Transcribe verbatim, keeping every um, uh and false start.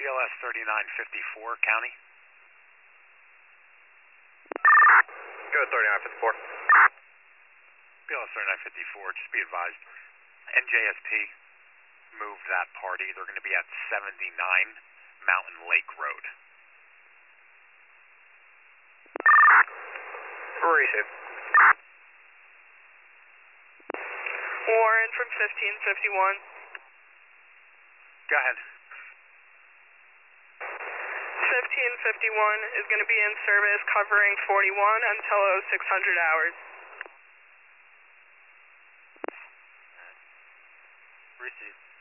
B L S thirty-nine fifty-four, County. Go thirty-nine fifty-four. B L S thirty-nine fifty-four, just be advised, N J S P moved that party. They're going to be at seventy-nine Mountain Lake Road. Receive. Warren from fifteen fifty-one. Go ahead. fifteen fifty-one is going to be in service covering forty-one until oh six hundred hours. Receive.